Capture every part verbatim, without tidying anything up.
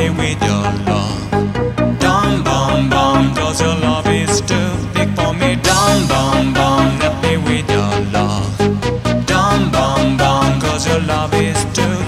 me with your love. Dum bum bum, 'cause your love is too big for me. Dum bum bum, let me with your love. Dum bum bum, 'cause your love is too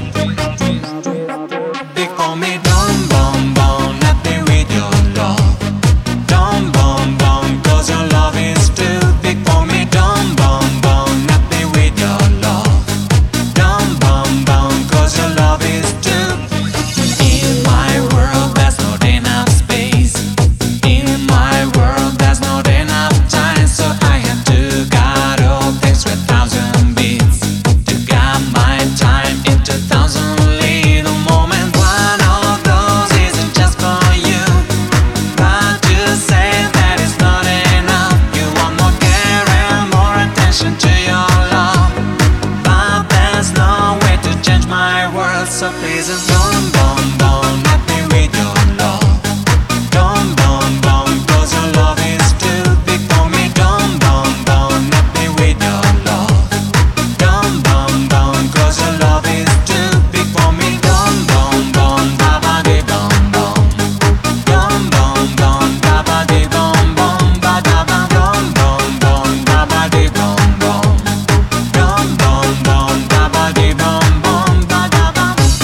big for me. Dum bum bum, let me with your love. Dum bum bum, 'cause your love is too big for me. Dum bum bum, let me with your love. Dum bum bum, 'cause your love is too. In my world there's not enough space. In my world there's not enough time, so I have to cut off extra thousand beats to cut my time into thousand little moments. One of those isn't just for you, but you say that it's not enough. You want more care and more attention to your love, but there's no way to change my world. So please don't bum bum, let me with your love. Don't bum bum, 'cause your love is too big for me. Don't bum bum, let me with your love. Don't bum bum, 'cause your love is too big for me. Don't bum bum, ba ba de bum bum. Don't bum bum, ba ba de bum bum, ba da ba. Don't bum bum, ba ba de bum bum. Don't bum bum, ba ba de bum bum, ba da ba.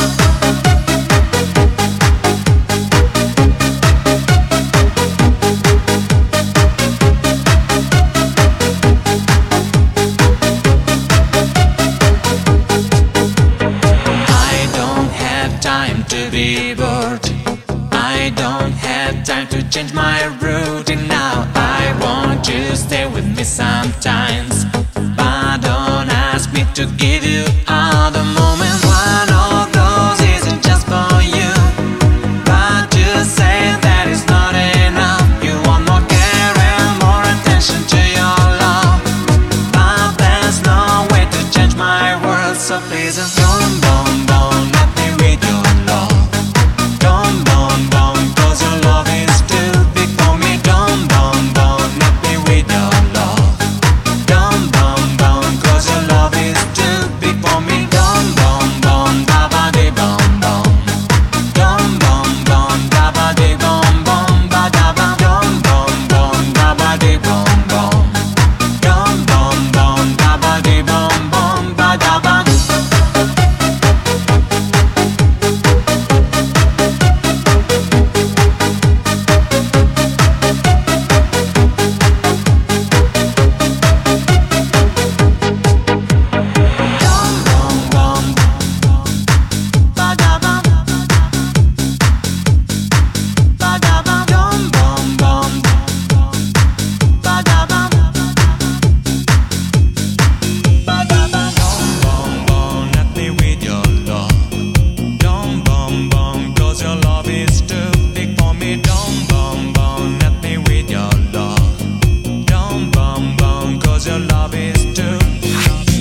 I don't have time to be bored. I don't have time to change my routine now. I want you to stay with me sometimes, but don't ask me to give you all the moments.